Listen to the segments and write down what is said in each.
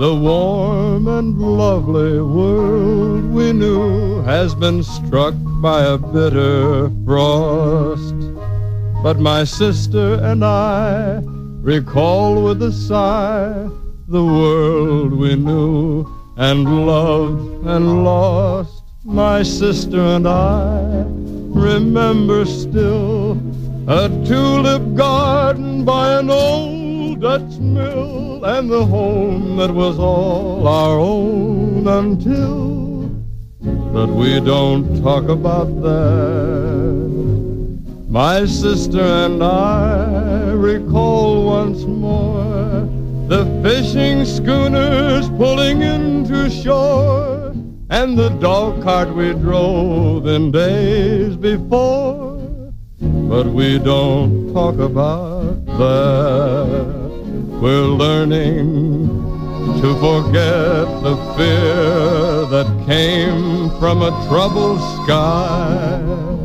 The warm and lovely world we knew has been struck by a bitter frost. But my sister and I recall with a sigh the world we knew and loved and lost. My sister and I remember still a tulip garden by an old Dutch mill, and the home that was all our own until. But we don't talk about that. My sister and I recall once more the fishing schooners pulling into shore, and the dog cart we drove in days before. But we don't talk about that. We're learning to forget the fear that came from a troubled sky.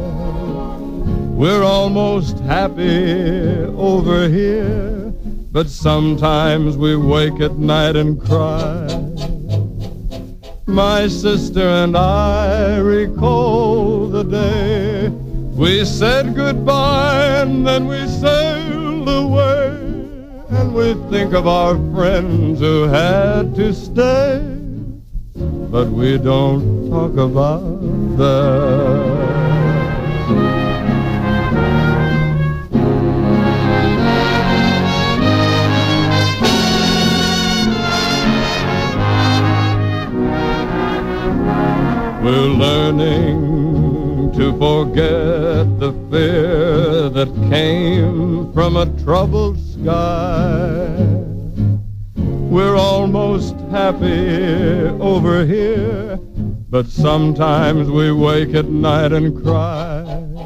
We're almost happy over here, but sometimes we wake at night and cry. My sister and I recall the day we said goodbye and then we sailed away, and we think of our friends who had to stay, but we don't talk about that. We're learning to forget the fear that came from a troubled sky. We're almost happy over here, but sometimes we wake at night and cry.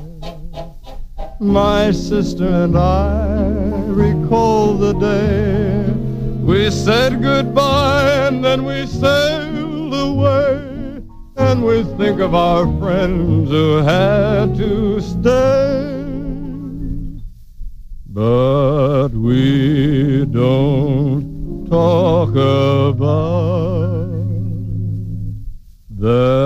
My sister and I recall the day we said goodbye and then we sailed away, and we think of our friends who had to stay, but we don't talk about that.